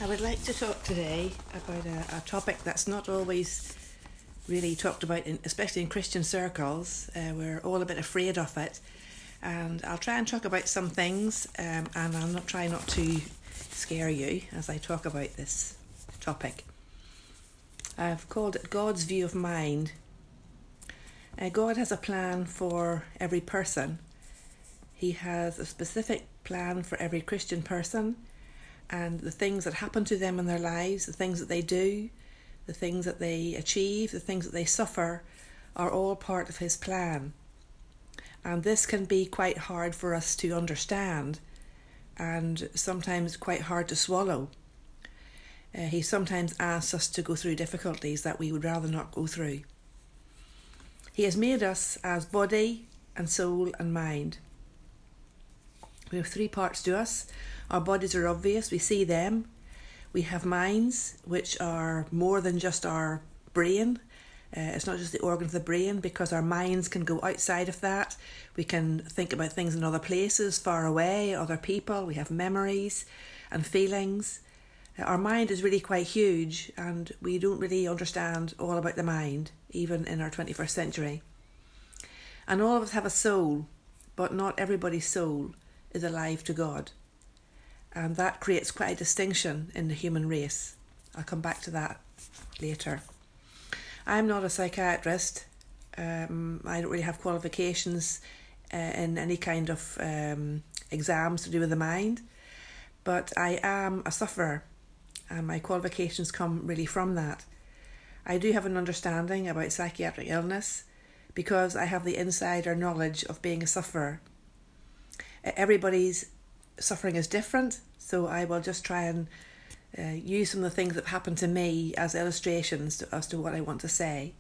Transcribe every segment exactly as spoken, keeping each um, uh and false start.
I would like to talk today about a, a topic that's not always really talked about, in, especially in Christian circles. Uh, we're all a bit afraid of it. And I'll try and talk about some things, um, and I'll not try not to scare you as I talk about this topic. I've called it God's view of mind. Uh, God has a plan for every person. He has a specific plan for every Christian person, and the things that happen to them in their lives, the things that they do, the things that they achieve, the things that they suffer, are all part of his plan. And this can be quite hard for us to understand, and sometimes quite hard to swallow. Uh, he sometimes asks us to go through difficulties that we would rather not go through. He has made us as body and soul and mind. We have three parts to us. Our bodies are obvious, we see them. We have minds, which are more than just our brain. Uh, it's not just the organ of the brain, because our minds can go outside of that. We can think about things in other places, far away, other people. We have memories and feelings. Uh, our mind is really quite huge, and we don't really understand all about the mind, even in our twenty-first century. And all of us have a soul, but not everybody's soul is alive to God. And that creates quite a distinction in the human race. I'll come back to that later. I'm not a psychiatrist. Um, I don't really have qualifications uh, in any kind of um, exams to do with the mind. But I am a sufferer, and my qualifications come really from that. I do have an understanding about psychiatric illness because I have the insider knowledge of being a sufferer. Everybody's suffering is different, so I will just try and uh, use some of the things that happened to me as illustrations to, as to what I want to say.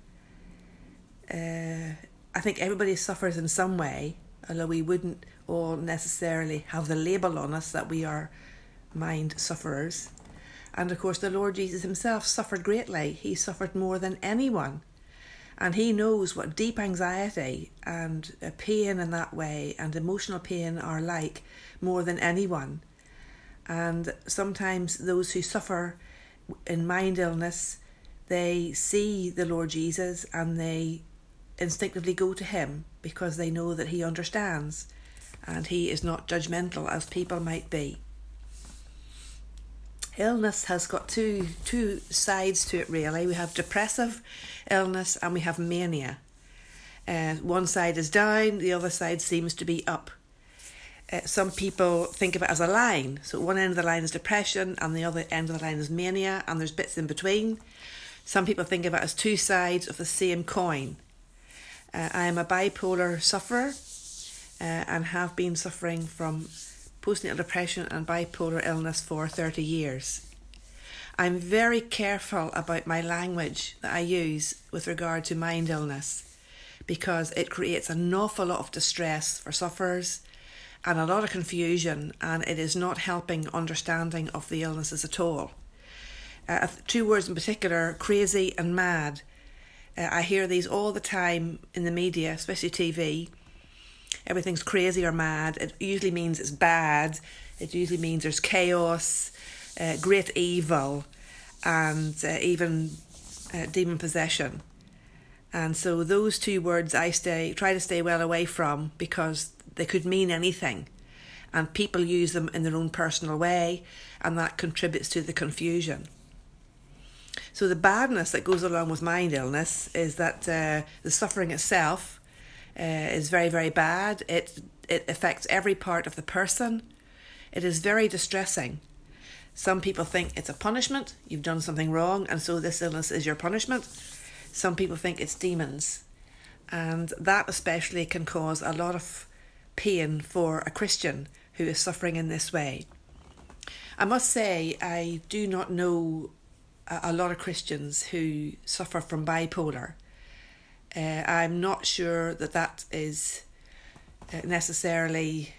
Uh, I think everybody suffers in some way, although we wouldn't all necessarily have the label on us that we are mind sufferers. And of course the Lord Jesus himself suffered greatly. He suffered more than anyone. And he knows what deep anxiety and pain in that way and emotional pain are like more than anyone. And sometimes those who suffer in mind illness, they see the Lord Jesus and they instinctively go to him because they know that he understands and he is not judgmental as people might be. Illness has got two two sides to it, really. We have depressive illness and we have mania. Uh, one side is down, the other side seems to be up. Uh, some people think of it as a line. So one end of the line is depression and the other end of the line is mania, and there's bits in between. Some people think of it as two sides of the same coin. Uh, I am a bipolar sufferer uh, and have been suffering from postnatal depression and bipolar illness for thirty years. I'm very careful about my language that I use with regard to mind illness because it creates an awful lot of distress for sufferers and a lot of confusion, and it is not helping understanding of the illnesses at all. Uh, two words in particular, crazy and mad. Uh, I hear these all the time in the media, especially T V. Everything's crazy or mad. It usually means it's bad. It usually means there's chaos, uh, great evil, and uh, even uh, demon possession. And so those two words I stay try to stay well away from because they could mean anything. And people use them in their own personal way, and that contributes to the confusion. So the badness that goes along with mind illness is that uh, the suffering itself Uh, is very, very bad. It it affects every part of the person. It is very distressing. Some people think it's a punishment. You've done something wrong, and so this illness is your punishment. Some people think it's demons. And that especially can cause a lot of pain for a Christian who is suffering in this way. I must say, I do not know a, a lot of Christians who suffer from bipolar. Uh, I'm not sure that that is uh, necessarily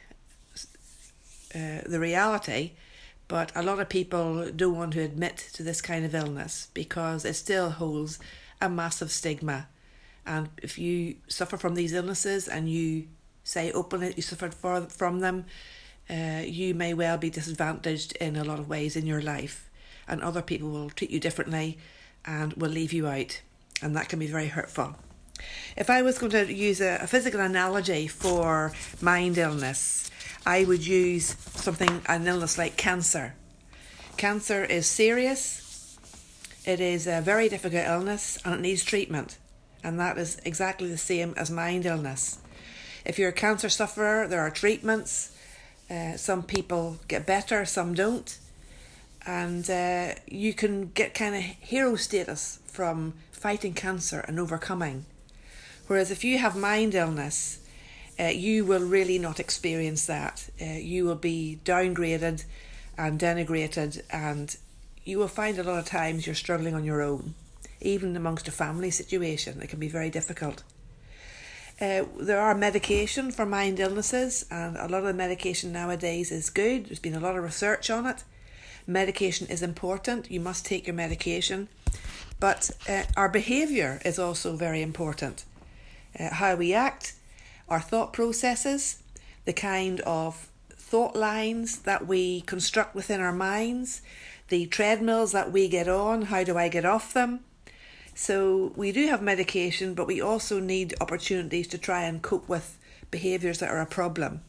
uh, the reality, but a lot of people don't want to admit to this kind of illness because it still holds a massive stigma. And if you suffer from these illnesses and you say openly you suffered for, from them, uh, you may well be disadvantaged in a lot of ways in your life. and other people will treat you differently and will leave you out, and that can be very hurtful. If I was going to use a, a physical analogy for mind illness, I would use something, an illness like cancer. Cancer is serious, it is a very difficult illness, and it needs treatment. And that is exactly the same as mind illness. If you're a cancer sufferer, there are treatments. Uh, some people get better, some don't. And uh, you can get kind of hero status from fighting cancer and overcoming. Whereas if you have mind illness, uh, you will really not experience that. Uh, you will be downgraded and denigrated, and you will find a lot of times you're struggling on your own. Even amongst a family situation, it can be very difficult. Uh, there are medication for mind illnesses, and a lot of the medication nowadays is good. There's been a lot of research on it. Medication is important. You must take your medication. But uh, our behaviour is also very important. Uh, how we act, our thought processes, the kind of thought lines that we construct within our minds, the treadmills that we get on, how do I get off them? So we do have medication, but we also need opportunities to try and cope with behaviours that are a problem.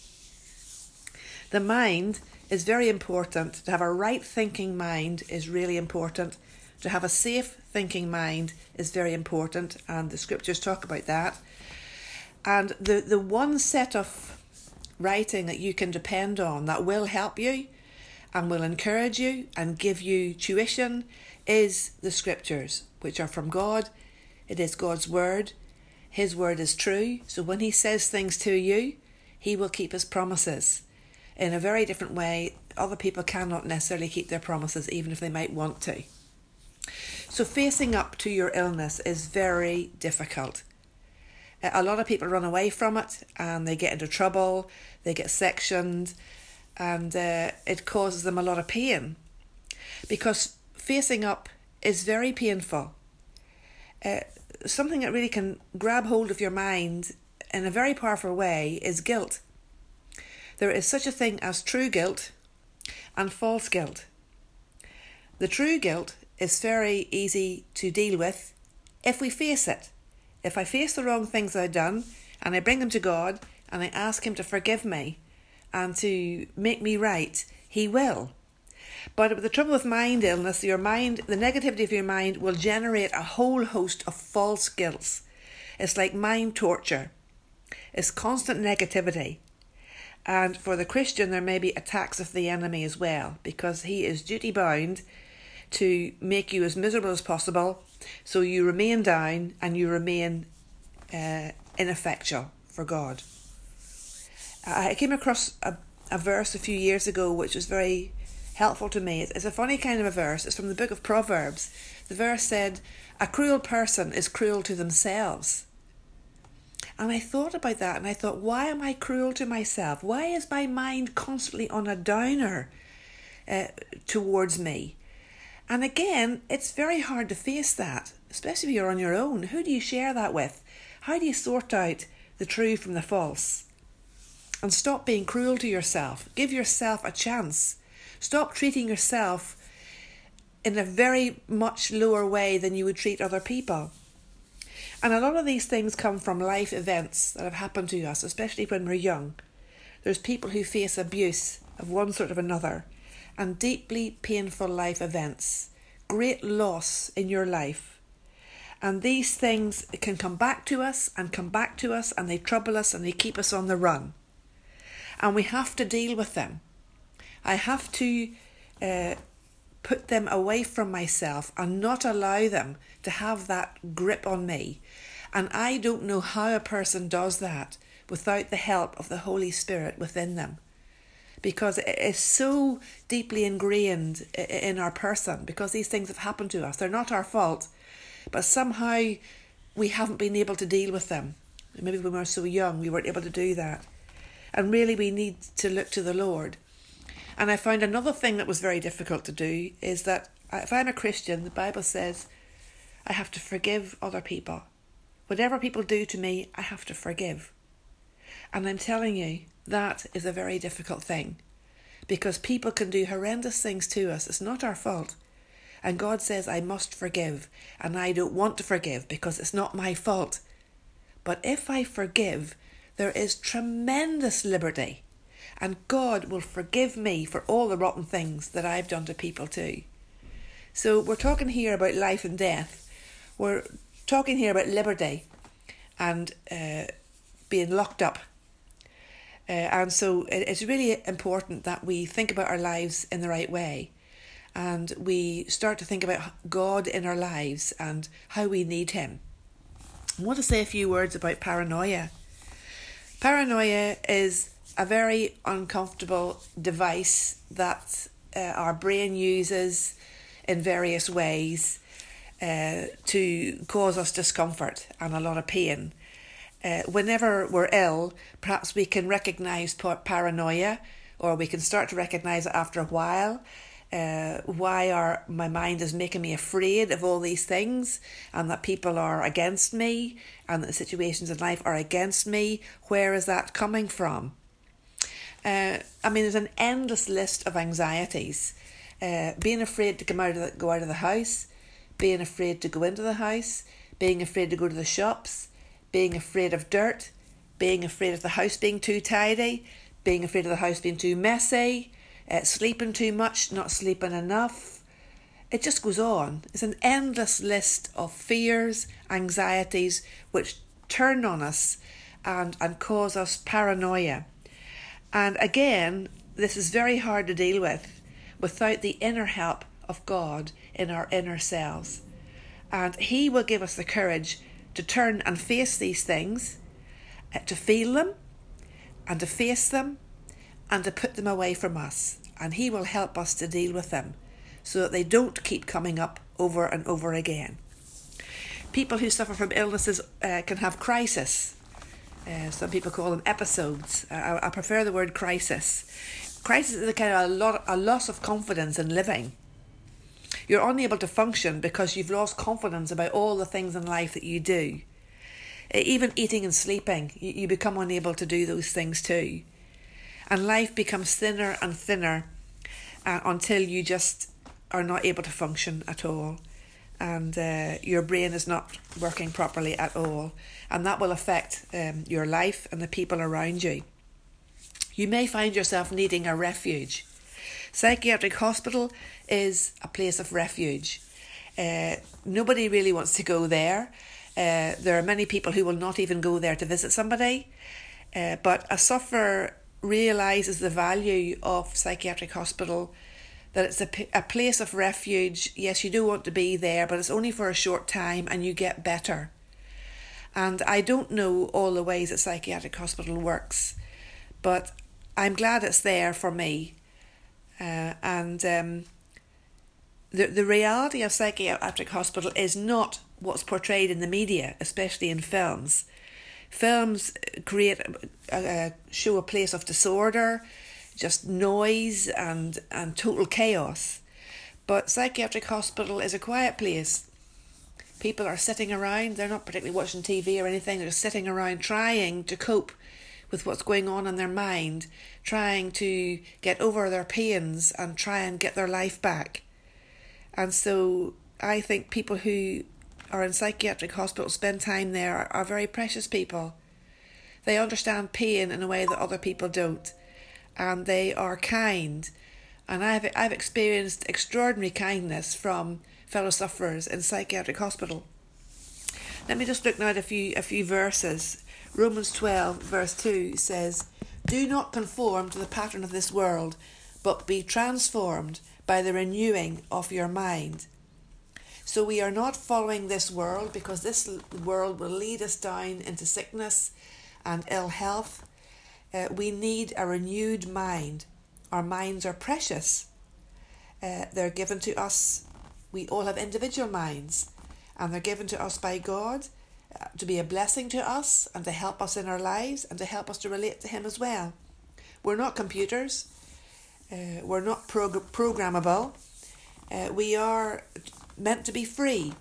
The mind is very important. To have a right thinking mind is really important. To have a safe thinking mind is very important, and the scriptures talk about that. And the, the one set of writing that you can depend on that will help you and will encourage you and give you tuition is the scriptures, which are from God. It is God's word. His word is true. So when he says things to you, he will keep his promises. In a very different way, other people cannot necessarily keep their promises, even if they might want to. So facing up to your illness is very difficult. A lot of people run away from it and they get into trouble, they get sectioned, and uh, it causes them a lot of pain. Because facing up is very painful. Uh, something that really can grab hold of your mind in a very powerful way is guilt. There is such a thing as true guilt and false guilt. The true guilt is very easy to deal with if we face it. If I face the wrong things I've done and I bring them to God and I ask him to forgive me and to make me right, he will. But the trouble with mind illness, your mind, the negativity of your mind will generate a whole host of false guilts. It's like mind torture. It's constant negativity. And for the Christian, there may be attacks of the enemy as well, because he is duty bound to make you as miserable as possible, so you remain down and you remain uh, ineffectual for God. I came across a, a verse a few years ago which was very helpful to me. It's a funny kind of a verse. It's from the book of Proverbs. The verse said, "A cruel person is cruel to themselves." And I thought about that and I thought, why am I cruel to myself? Why is my mind constantly on a downer uh, towards me? And again, it's very hard to face that, especially if you're on your own. Who do you share that with? How do you sort out the true from the false? And stop being cruel to yourself. Give yourself a chance. Stop treating yourself in a very much lower way than you would treat other people. And a lot of these things come from life events that have happened to us, especially when we're young. There's people who face abuse of one sort or another, and deeply painful life events, great loss in your life. And these things can come back to us and come back to us, and they trouble us and they keep us on the run. And we have to deal with them. I have to uh, put them away from myself and not allow them to have that grip on me. And I don't know how a person does that without the help of the Holy Spirit within them. Because it is so deeply ingrained in our person, because these things have happened to us. They're not our fault, but somehow we haven't been able to deal with them. Maybe when we were so young, we weren't able to do that. And really we need to look to the Lord. And I found another thing that was very difficult to do is that if I'm a Christian, the Bible says I have to forgive other people. Whatever people do to me, I have to forgive. And I'm telling you, that is a very difficult thing, because people can do horrendous things to us. It's not our fault. And God says, I must forgive, and I don't want to forgive because it's not my fault. But if I forgive, there is tremendous liberty, and God will forgive me for all the rotten things that I've done to people too. So we're talking here about life and death. We're talking here about liberty and uh, being locked up. Uh, and so it's really important that we think about our lives in the right way. And we start to think about God in our lives and how we need him. I want to say a few words about paranoia. Paranoia is a very uncomfortable device that uh, our brain uses in various ways uh, to cause us discomfort and a lot of pain. Uh, whenever we're ill, perhaps we can recognise paranoia, or we can start to recognise it after a while. Uh, why are my mind is making me afraid of all these things, and that people are against me, and that the situations in life are against me. Where is that coming from? Uh, I mean, there's an endless list of anxieties. Uh, being afraid to come out of the, go out of the house, being afraid to go into the house, being afraid to go to the shops, being afraid of dirt, being afraid of the house being too tidy, being afraid of the house being too messy, uh, sleeping too much, not sleeping enough. It just goes on. It's an endless list of fears, anxieties, which turn on us and, and cause us paranoia. And again, this is very hard to deal with without the inner help of God in our inner selves. And he will give us the courage to turn and face these things, uh, to feel them and to face them and to put them away from us. And he will help us to deal with them so that they don't keep coming up over and over again. People who suffer from illnesses uh, can have crisis. Uh, some people call them episodes. Uh, I, I prefer the word crisis. Crisis is a kind of a, lot, a loss of confidence in living. You're unable to function because you've lost confidence about all the things in life that you do. Even eating and sleeping, you, you become unable to do those things too. And life becomes thinner and thinner uh, until you just are not able to function at all. And uh, your brain is not working properly at all. And that will affect um, your life and the people around you. You may find yourself needing a refuge. Psychiatric hospital is a place of refuge. Uh, nobody really wants to go there. Uh, there are many people who will not even go there to visit somebody. Uh, but a sufferer realises the value of psychiatric hospital, that it's a, a place of refuge. Yes, you do want to be there, but it's only for a short time and you get better. And I don't know all the ways that psychiatric hospital works, but I'm glad it's there for me. Uh, and um, the the reality of psychiatric hospital is not what's portrayed in the media, especially in films. Films create a, a show a place of disorder, just noise and and total chaos. But psychiatric hospital is a quiet place. People are sitting around. They're not particularly watching T V or anything. They're just sitting around trying to cope with what's going on in their mind, trying to get over their pains and try and get their life back. And so I think people who are in psychiatric hospital, spend time there, are, are very precious people. They understand pain in a way that other people don't. And they are kind. And I've I've experienced extraordinary kindness from fellow sufferers in psychiatric hospital. Let me just look now at a few a few verses. Romans twelve verse two says, "Do not conform to the pattern of this world, but be transformed by the renewing of your mind." So we are not following this world, because this world will lead us down into sickness and ill health. Uh, we need a renewed mind. Our minds are precious. Uh, they're given to us. We all have individual minds, and they're given to us by God uh, to be a blessing to us and to help us in our lives and to help us to relate to Him as well. We're not computers. Uh, we're not prog- programmable. Uh, we are meant to be free.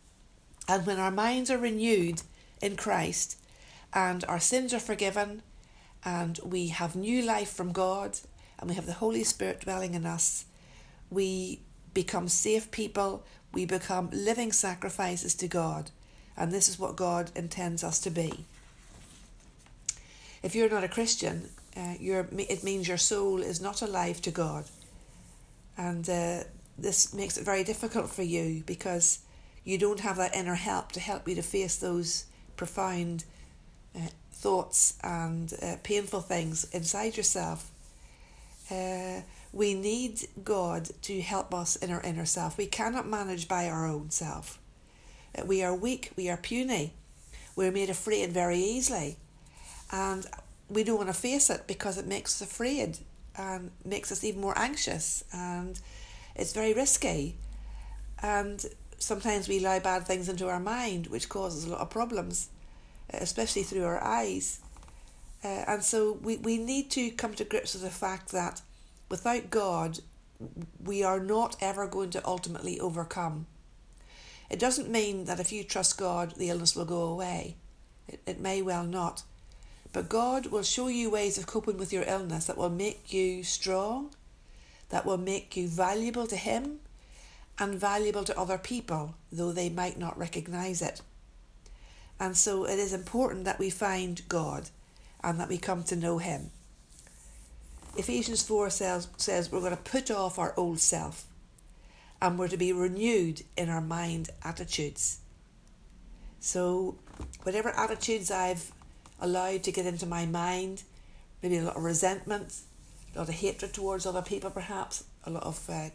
And when our minds are renewed in Christ and our sins are forgiven and we have new life from God and we have the Holy Spirit dwelling in us, we become safe people, we become living sacrifices to God, and this is what God intends us to be. If you're not a Christian, uh, you're, it means your soul is not alive to God, and uh, this makes it very difficult for you because you don't have that inner help to help you to face those profound uh, thoughts and uh, painful things inside yourself. Uh, we need God to help us in our inner self. We cannot manage by our own self. Uh, we are weak, we are puny, we're made afraid very easily, and we don't want to face it because it makes us afraid and makes us even more anxious, and it's very risky, and sometimes we allow bad things into our mind, which causes a lot of problems, especially through our eyes. Uh, and so we, we need to come to grips with the fact that without God, we are not ever going to ultimately overcome. It doesn't mean that if you trust God, the illness will go away. It, it may well not. But God will show you ways of coping with your illness that will make you strong, that will make you valuable to Him and valuable to other people, though they might not recognise it. And so it is important that we find God and that we come to know Him. Ephesians four says, says we're going to put off our old self and we're to be renewed in our mind attitudes. So whatever attitudes I've allowed to get into my mind, maybe a lot of resentment, a lot of hatred towards other people perhaps, a lot of uh,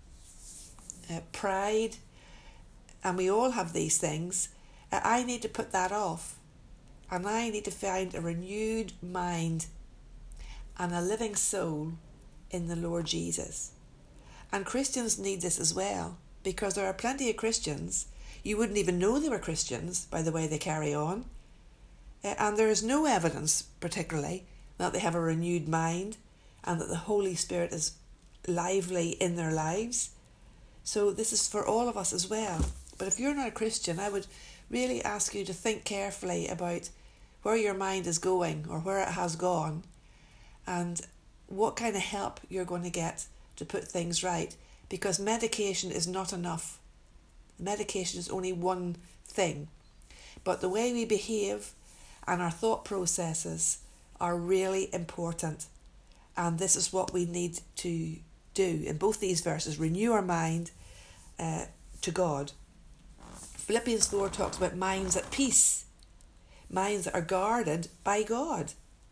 uh, pride, and we all have these things. uh, I need to put that off, and I need to find a renewed mind and a living soul in the Lord Jesus. And Christians need this as well, because there are plenty of Christians, you wouldn't even know they were Christians by the way they carry on, uh, and there is no evidence particularly that they have a renewed mind and that the Holy Spirit is lively in their lives. So this is for all of us as well. But if you're not a Christian, I would really ask you to think carefully about where your mind is going or where it has gone, and what kind of help you're going to get to put things right, because medication is not enough. Medication is only one thing, but the way we behave and our thought processes are really important, and this is what we need to do in both these verses: renew our mind uh, to God. Philippians four talks about minds at peace, minds that are guarded by God.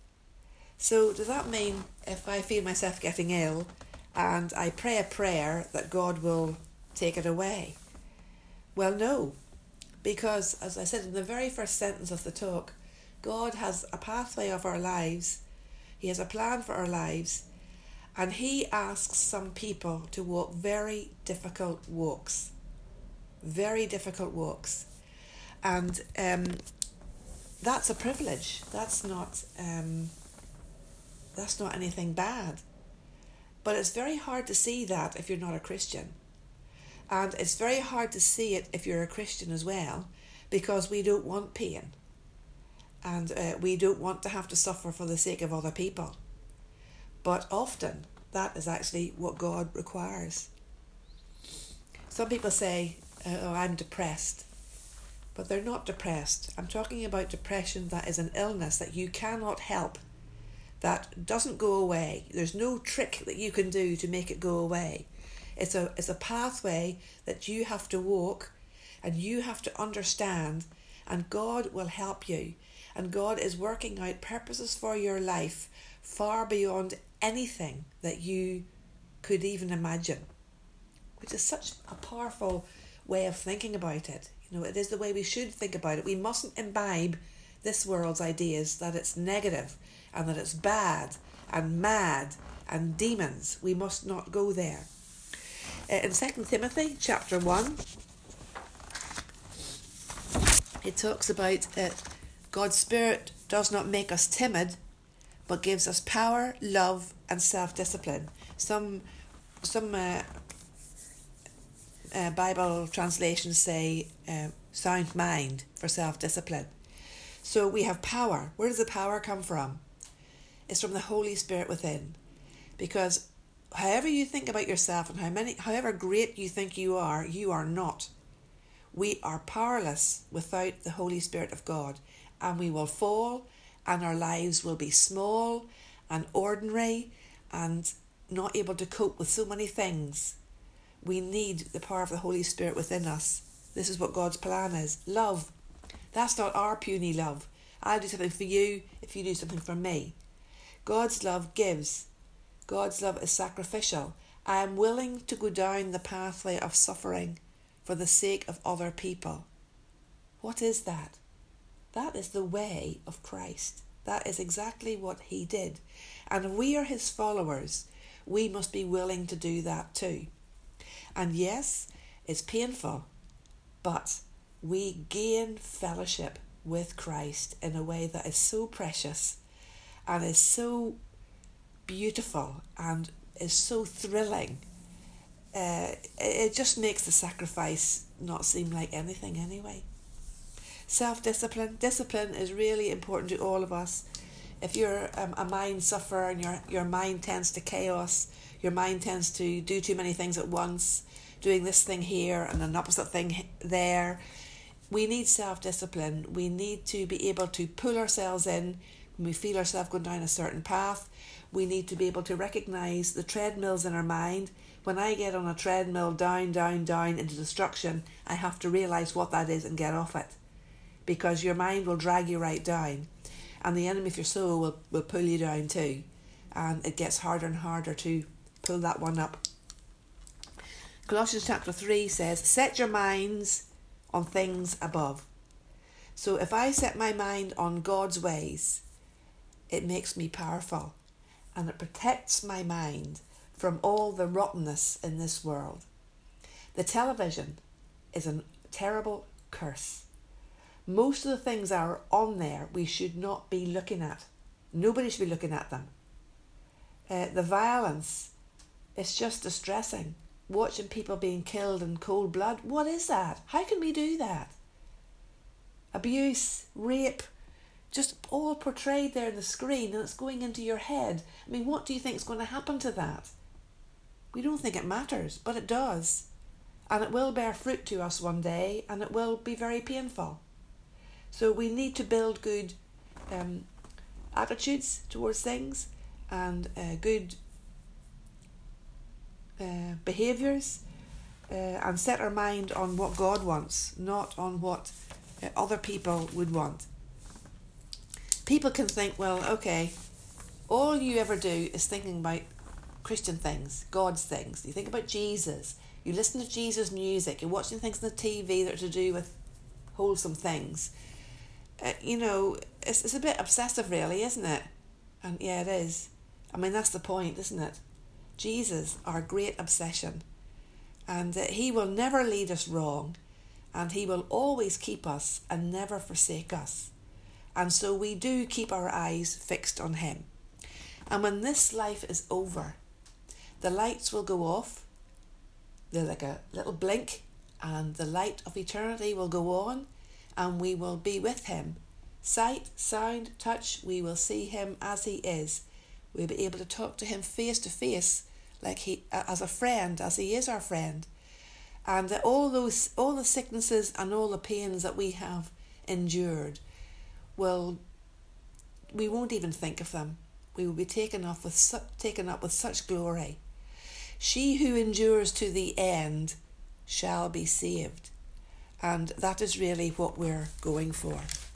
So does that mean if I feel myself getting ill and I pray a prayer that God will take it away? Well, no, because as I said in the very first sentence of the talk, God has a pathway of our lives. He has a plan for our lives, and He asks some people to walk very difficult walks. Very difficult walks. And um, that's a privilege. That's not um, that's not anything bad. But it's very hard to see that if you're not a Christian. And it's very hard to see it if you're a Christian as well, because we don't want pain. And uh, we don't want to have to suffer for the sake of other people. But often that is actually what God requires. Some people say, oh, I'm depressed. But they're not depressed. I'm talking about depression that is an illness that you cannot help, that doesn't go away. There's no trick that you can do to make it go away. It's a, it's a pathway that you have to walk and you have to understand, and God will help you. And God is working out purposes for your life far beyond anything that you could even imagine, which is such a powerful way of thinking about it. You know, it is the way we should think about it. We mustn't imbibe this world's ideas that it's negative and that it's bad and mad and demons. We must not go there. Uh, in Second Timothy chapter one, it talks about uh, God's Spirit does not make us timid, but gives us power, love, and self-discipline. Some some uh, uh, Bible translations say uh, sound mind for self-discipline. So we have power. Where does the power come from? It's from the Holy Spirit within. Because however you think about yourself and how many, however great you think you are, you are not. We are powerless without the Holy Spirit of God, and we will fall, and our lives will be small and ordinary and not able to cope with so many things. We need the power of the Holy Spirit within us. This is what God's plan is. Love. That's not our puny love. I'll do something for you if you do something for me. God's love gives. God's love is sacrificial. I am willing to go down the pathway of suffering for the sake of other people. What is that? That is the way of Christ. That is exactly what he did. And if we are his followers, we must be willing to do that too. And yes, it's painful, but we gain fellowship with Christ in a way that is so precious and is so beautiful and is so thrilling. Uh, it just makes the sacrifice not seem like anything anyway. Self-discipline. Discipline is really important to all of us. If you're um, a mind sufferer and your your mind tends to chaos, your mind tends to do too many things at once, doing this thing here and an opposite thing there, we need self-discipline. We need to be able to pull ourselves in when we feel ourselves going down a certain path. We need to be able to recognise the treadmills in our mind. When I get on a treadmill down, down, down into destruction, I have to realise what that is and get off it. Because your mind will drag you right down. And the enemy of your soul will, will pull you down too. And it gets harder and harder to pull that one up. Colossians chapter three says, set your minds on things above. So if I set my mind on God's ways, it makes me powerful. And it protects my mind from all the rottenness in this world. The television is a terrible curse. Most of the things that are on there we should not be looking at. Nobody should be looking at them. Uh, the violence, it's just distressing. Watching people being killed in cold blood. What is that? How can we do that? Abuse, rape, just all portrayed there on the screen, and it's going into your head. I mean, what do you think is going to happen to that? We don't think it matters, but it does. And it will bear fruit to us one day, and it will be very painful. So we need to build good um, attitudes towards things and uh, good uh, behaviours uh, and set our mind on what God wants, not on what uh, other people would want. People can think, well, okay, all you ever do is thinking about Christian things, God's things. You think about Jesus, you listen to Jesus' music, you're watching things on the T V that are to do with wholesome things. Uh, you know, it's, it's a bit obsessive really, isn't it? And yeah, it is. I mean, that's the point, isn't it? Jesus, our great obsession. And uh, he will never lead us wrong. And he will always keep us and never forsake us. And so we do keep our eyes fixed on him. And when this life is over, the lights will go off. They're like a little blink. And the light of eternity will go on. And we will be with him. Sight, sound, touch, we will see him as he is. We'll be able to talk to him face to face, like he, as a friend, as he is our friend. And all those, all the sicknesses and all the pains that we have endured, will, we won't even think of them. We will be taken up with su- taken up with such glory. She who endures to the end shall be saved. And that is really what we're going for.